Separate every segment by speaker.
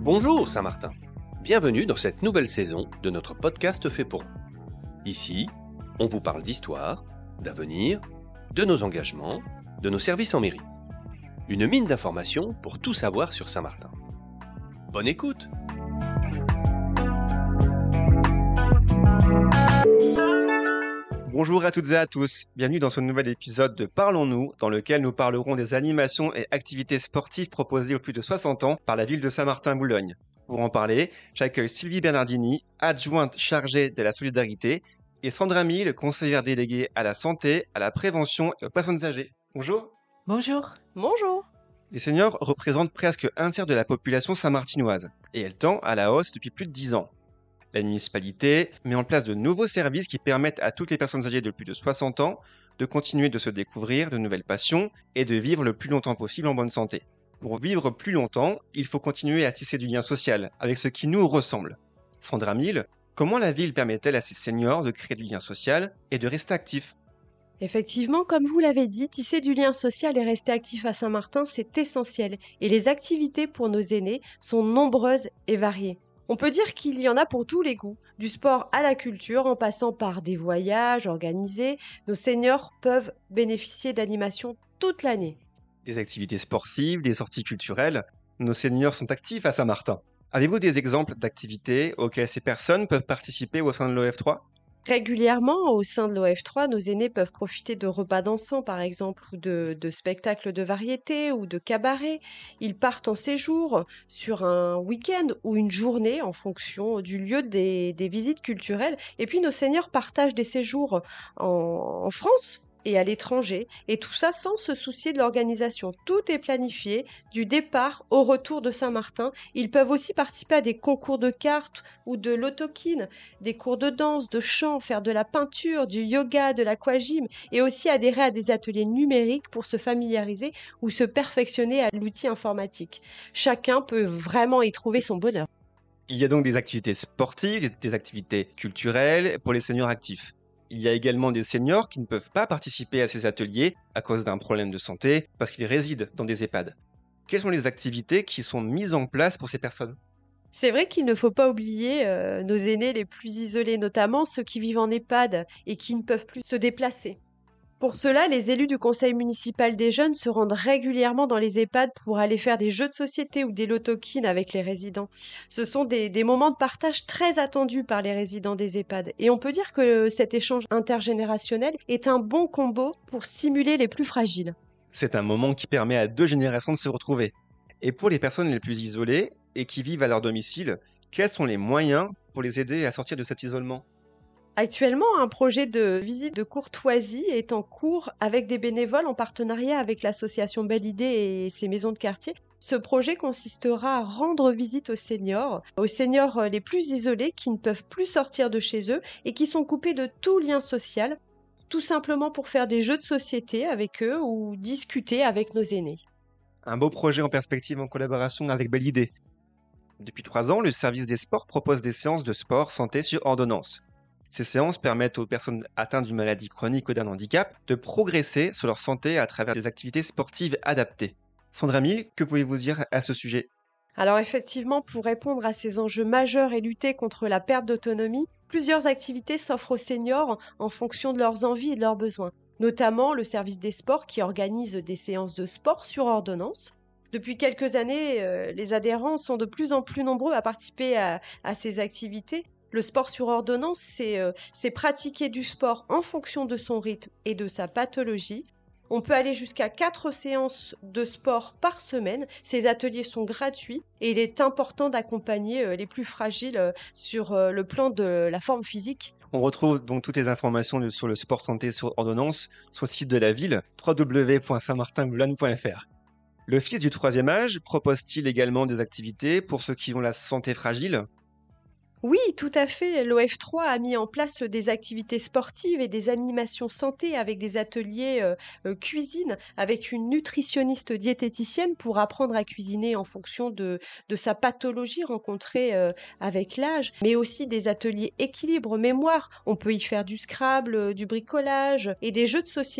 Speaker 1: Bonjour Saint-Martin, bienvenue dans cette nouvelle saison de notre podcast fait pour vous. Ici, on vous parle d'histoire, d'avenir, de nos engagements, de nos services en mairie. Une mine d'informations pour tout savoir sur Saint-Martin. Bonne écoute!
Speaker 2: Bonjour à toutes et à tous, bienvenue dans ce nouvel épisode de Parlons-nous, dans lequel nous parlerons des animations et activités sportives proposées aux plus de 60 ans par la ville de Saint-Martin-Boulogne. Pour en parler, j'accueille Sylvie Bernardini, adjointe chargée de la solidarité, et Sandra Mille, conseillère déléguée à la santé, à la prévention et aux personnes âgées. Bonjour.
Speaker 3: Bonjour. Bonjour.
Speaker 2: Les seniors représentent presque un tiers de la population saint-martinoise, et elle tend à la hausse depuis plus de 10 ans. La municipalité met en place de nouveaux services qui permettent à toutes les personnes âgées de plus de 60 ans de continuer de se découvrir de nouvelles passions et de vivre le plus longtemps possible en bonne santé. Pour vivre plus longtemps, il faut continuer à tisser du lien social avec ce qui nous ressemble. Sandra Mille, comment la ville permet-elle à ses seniors de créer du lien social et de rester actifs ?
Speaker 3: Effectivement, comme vous l'avez dit, tisser du lien social et rester actif à Saint-Martin, c'est essentiel. Et les activités pour nos aînés sont nombreuses et variées. On peut dire qu'il y en a pour tous les goûts, du sport à la culture, en passant par des voyages organisés. Nos seniors peuvent bénéficier d'animations toute l'année.
Speaker 2: Des activités sportives, des sorties culturelles, nos seniors sont actifs à Saint-Martin. Avez-vous des exemples d'activités auxquelles ces personnes peuvent participer au sein de l'OF3 ?
Speaker 3: Régulièrement, au sein de l'OF3, nos aînés peuvent profiter de repas dansants, par exemple, ou de spectacles de variété ou de cabarets. Ils partent en séjour sur un week-end ou une journée en fonction du lieu des visites culturelles. Et puis, nos seniors partagent des séjours en France et à l'étranger, et tout ça sans se soucier de l'organisation. Tout est planifié, du départ au retour de Saint-Martin. Ils peuvent aussi participer à des concours de cartes ou de l'autokine, des cours de danse, de chant, faire de la peinture, du yoga, de l'aquagym, et aussi adhérer à des ateliers numériques pour se familiariser ou se perfectionner à l'outil informatique. Chacun peut vraiment y trouver son bonheur.
Speaker 2: Il y a donc des activités sportives, des activités culturelles pour les seniors actifs. Il y a également des seniors qui ne peuvent pas participer à ces ateliers à cause d'un problème de santé parce qu'ils résident dans des EHPAD. Quelles sont les activités qui sont mises en place pour ces personnes ?
Speaker 3: C'est vrai qu'il ne faut pas oublier nos aînés les plus isolés, notamment ceux qui vivent en EHPAD et qui ne peuvent plus se déplacer. Pour cela, les élus du conseil municipal des jeunes se rendent régulièrement dans les EHPAD pour aller faire des jeux de société ou des lotokines avec les résidents. Ce sont des moments de partage très attendus par les résidents des EHPAD. Et on peut dire que cet échange intergénérationnel est un bon combo pour stimuler les plus fragiles.
Speaker 2: C'est un moment qui permet à deux générations de se retrouver. Et pour les personnes les plus isolées et qui vivent à leur domicile, quels sont les moyens pour les aider à sortir de cet isolement ?
Speaker 3: Actuellement, un projet de visite de courtoisie est en cours avec des bénévoles en partenariat avec l'association Belle Idée et ses maisons de quartier. Ce projet consistera à rendre visite aux seniors les plus isolés qui ne peuvent plus sortir de chez eux et qui sont coupés de tout lien social, tout simplement pour faire des jeux de société avec eux ou discuter avec nos aînés.
Speaker 2: Un beau projet en perspective en collaboration avec Belle Idée. Depuis 3 ans, le service des sports propose des séances de sport santé sur ordonnance. Ces séances permettent aux personnes atteintes d'une maladie chronique ou d'un handicap de progresser sur leur santé à travers des activités sportives adaptées. Sandra Mille, que pouvez-vous dire à ce sujet ?
Speaker 3: Alors effectivement, pour répondre à ces enjeux majeurs et lutter contre la perte d'autonomie, plusieurs activités s'offrent aux seniors en fonction de leurs envies et de leurs besoins. Notamment le service des sports qui organise des séances de sport sur ordonnance. Depuis quelques années, les adhérents sont de plus en plus nombreux à participer à ces activités. Le sport sur ordonnance, c'est pratiquer du sport en fonction de son rythme et de sa pathologie. On peut aller jusqu'à 4 séances de sport par semaine. Ces ateliers sont gratuits et il est important d'accompagner les plus fragiles sur le plan de la forme physique.
Speaker 2: On retrouve donc toutes les informations sur le sport santé sur ordonnance sur le site de la ville, www.saintmartinboulogne.fr. Le fils du 3e âge propose-t-il également des activités pour ceux qui ont la santé fragile ?
Speaker 3: Oui, tout à fait. L'OF3 a mis en place des activités sportives et des animations santé avec des ateliers cuisine, avec une nutritionniste diététicienne pour apprendre à cuisiner en fonction de sa pathologie rencontrée avec l'âge, mais aussi des ateliers équilibre, mémoire. On peut y faire du Scrabble, du bricolage et des jeux de société.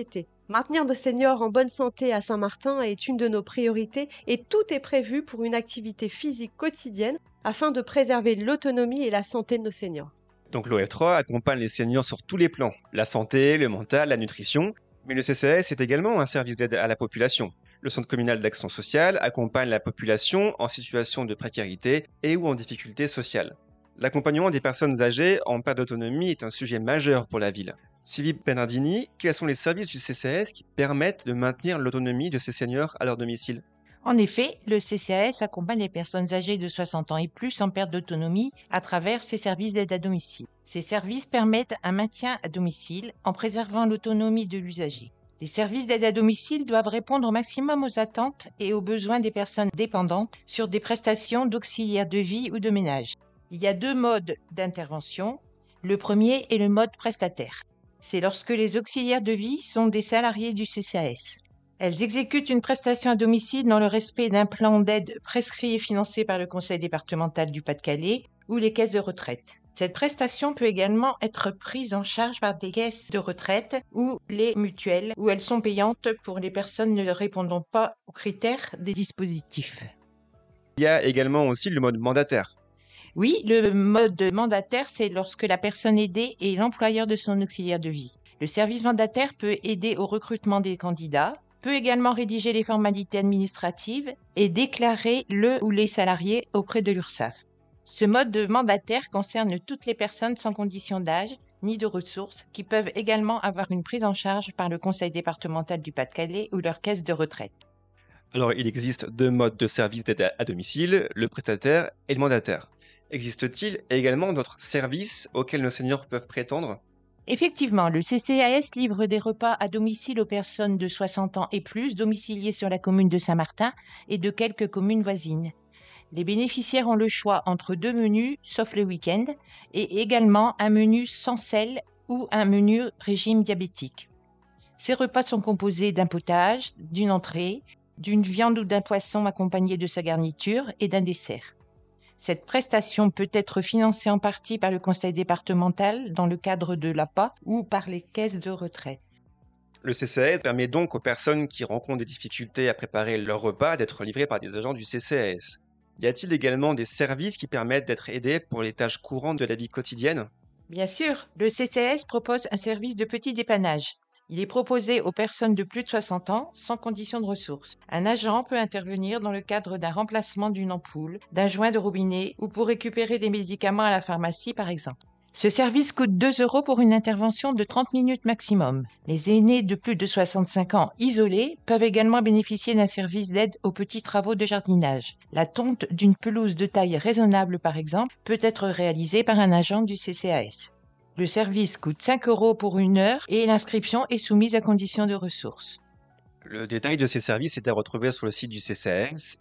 Speaker 3: Maintenir nos seniors en bonne santé à Saint-Martin est une de nos priorités et tout est prévu pour une activité physique quotidienne afin de préserver l'autonomie et la santé de nos seniors.
Speaker 2: Donc l'OF3 accompagne les seniors sur tous les plans, la santé, le mental, la nutrition, mais le CCAS est également un service d'aide à la population. Le Centre communal d'action sociale accompagne la population en situation de précarité et ou en difficulté sociale. L'accompagnement des personnes âgées en perte d'autonomie est un sujet majeur pour la ville. Sylvie Bernardini, quels sont les services du CCAS qui permettent de maintenir l'autonomie de ces seniors à leur domicile ?
Speaker 4: En effet, le CCAS accompagne les personnes âgées de 60 ans et plus en perte d'autonomie à travers ses services d'aide à domicile. Ces services permettent un maintien à domicile en préservant l'autonomie de l'usager. Les services d'aide à domicile doivent répondre au maximum aux attentes et aux besoins des personnes dépendantes sur des prestations d'auxiliaire de vie ou de ménage. Il y a 2 modes d'intervention. Le premier est le mode prestataire. C'est lorsque les auxiliaires de vie sont des salariés du CCAS. Elles exécutent une prestation à domicile dans le respect d'un plan d'aide prescrit et financé par le Conseil départemental du Pas-de-Calais ou les caisses de retraite. Cette prestation peut également être prise en charge par des caisses de retraite ou les mutuelles, où elles sont payantes pour les personnes ne répondant pas aux critères des dispositifs.
Speaker 2: Il y a également aussi le mode mandataire.
Speaker 4: Oui, le mode mandataire, c'est lorsque la personne aidée est l'employeur de son auxiliaire de vie. Le service mandataire peut aider au recrutement des candidats, peut également rédiger les formalités administratives et déclarer le ou les salariés auprès de l'URSSAF. Ce mode de mandataire concerne toutes les personnes sans condition d'âge ni de ressources qui peuvent également avoir une prise en charge par le Conseil départemental du Pas-de-Calais ou leur caisse de retraite.
Speaker 2: Alors il existe 2 modes de service d'aide à domicile, le prestataire et le mandataire. Existe-t-il également d'autres services auxquels nos seniors peuvent prétendre ?
Speaker 4: Effectivement, le CCAS livre des repas à domicile aux personnes de 60 ans et plus domiciliées sur la commune de Saint-Martin et de quelques communes voisines. Les bénéficiaires ont le choix entre 2 menus, sauf le week-end, et également un menu sans sel ou un menu régime diabétique. Ces repas sont composés d'un potage, d'une entrée, d'une viande ou d'un poisson accompagné de sa garniture et d'un dessert. Cette prestation peut être financée en partie par le conseil départemental dans le cadre de l'APA ou par les caisses de retraite.
Speaker 2: Le CCAS permet donc aux personnes qui rencontrent des difficultés à préparer leur repas d'être livrées par des agents du CCAS. Y a-t-il également des services qui permettent d'être aidés pour les tâches courantes de la vie quotidienne ?
Speaker 4: Bien sûr, le CCAS propose un service de petit dépannage. Il est proposé aux personnes de plus de 60 ans sans condition de ressources. Un agent peut intervenir dans le cadre d'un remplacement d'une ampoule, d'un joint de robinet ou pour récupérer des médicaments à la pharmacie par exemple. Ce service coûte 2 € pour une intervention de 30 minutes maximum. Les aînés de plus de 65 ans isolés peuvent également bénéficier d'un service d'aide aux petits travaux de jardinage. La tonte d'une pelouse de taille raisonnable par exemple peut être réalisée par un agent du CCAS. Le service coûte 5 € pour 1 heure et l'inscription est soumise à condition de ressources.
Speaker 2: Le détail de ces services est à retrouver sur le site du CCAS,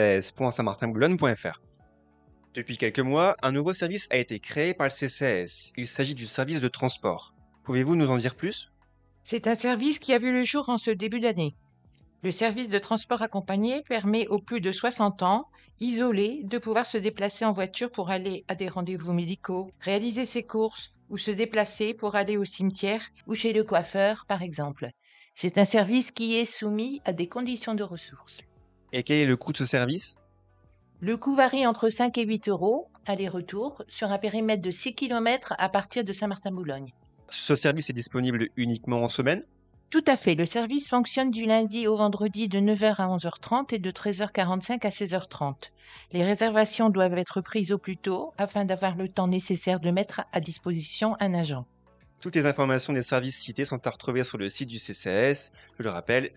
Speaker 2: ccs.saintmartinboulogne.fr. Depuis quelques mois, un nouveau service a été créé par le CCAS. Il s'agit du service de transport. Pouvez-vous nous en dire plus ?
Speaker 4: C'est un service qui a vu le jour en ce début d'année. Le service de transport accompagné permet aux plus de 60 ans, isolés, de pouvoir se déplacer en voiture pour aller à des rendez-vous médicaux, réaliser ses courses ou se déplacer pour aller au cimetière ou chez le coiffeur, par exemple. C'est un service qui est soumis à des conditions de ressources.
Speaker 2: Et quel est le coût de ce service ?
Speaker 4: Le coût varie entre 5 et 8 € aller-retour sur un périmètre de 6 km à partir de Saint-Martin-Boulogne.
Speaker 2: Ce service est disponible uniquement en semaine ?
Speaker 4: Tout à fait. Le service fonctionne du lundi au vendredi de 9 h à 11 h 30 et de 13 h 45 à 16 h 30. Les réservations doivent être prises au plus tôt afin d'avoir le temps nécessaire de mettre à disposition un agent.
Speaker 2: Toutes les informations des services cités sont à retrouver sur le site du CCAS. Je le rappelle,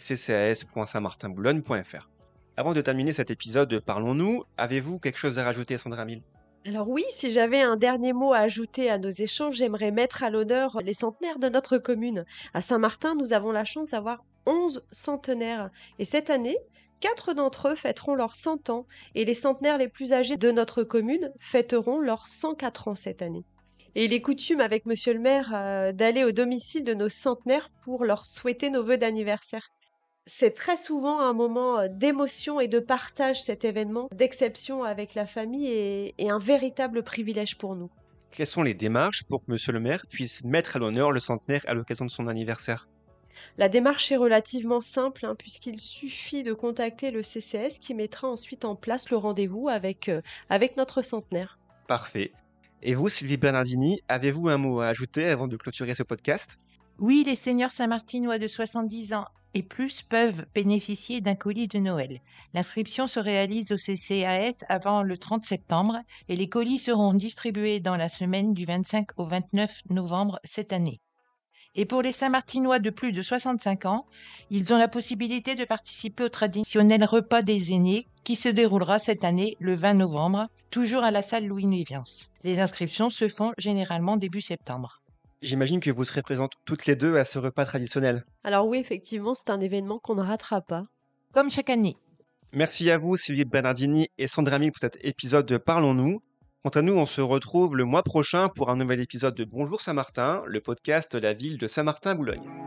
Speaker 2: ccs.saintmartinboulogne.fr. Avant de terminer cet épisode de Parlons-nous, avez-vous quelque chose à rajouter, Sandra Mille ?
Speaker 3: Alors oui, si j'avais un dernier mot à ajouter à nos échanges, j'aimerais mettre à l'honneur les centenaires de notre commune. À Saint-Martin, nous avons la chance d'avoir 11 centenaires. Et cette année, 4 d'entre eux fêteront leurs 100 ans. Et les centenaires les plus âgés de notre commune fêteront leurs 104 ans cette année. Et il est coutume avec monsieur le maire d'aller au domicile de nos centenaires pour leur souhaiter nos vœux d'anniversaire. C'est très souvent un moment d'émotion et de partage, cet événement, d'exception avec la famille et un véritable privilège pour nous.
Speaker 2: Quelles sont les démarches pour que monsieur le maire puisse mettre à l'honneur le centenaire à l'occasion de son anniversaire ?
Speaker 3: La démarche est relativement simple, hein, puisqu'il suffit de contacter le CCAS qui mettra ensuite en place le rendez-vous avec notre centenaire.
Speaker 2: Parfait. Et vous, Sylvie Bernardini, avez-vous un mot à ajouter avant de clôturer ce podcast?
Speaker 4: Oui, les seniors saint-martinois de 70 ans et plus peuvent bénéficier d'un colis de Noël. L'inscription se réalise au CCAS avant le 30 septembre et les colis seront distribués dans la semaine du 25 au 29 novembre cette année. Et pour les Saint-Martinois de plus de 65 ans, ils ont la possibilité de participer au traditionnel repas des aînés qui se déroulera cette année le 20 novembre, toujours à la salle Louis Nuiviance. Les inscriptions se font généralement début septembre.
Speaker 2: J'imagine que vous serez présentes toutes les deux à ce repas traditionnel.
Speaker 3: Alors oui, effectivement, c'est un événement qu'on ne ratera pas.
Speaker 4: Comme chaque année.
Speaker 2: Merci à vous, Sylvie Bernardini et Sandra Mille, pour cet épisode de Parlons-nous. Quant à nous, on se retrouve le mois prochain pour un nouvel épisode de Bonjour Saint-Martin, le podcast de la ville de Saint-Martin-Boulogne.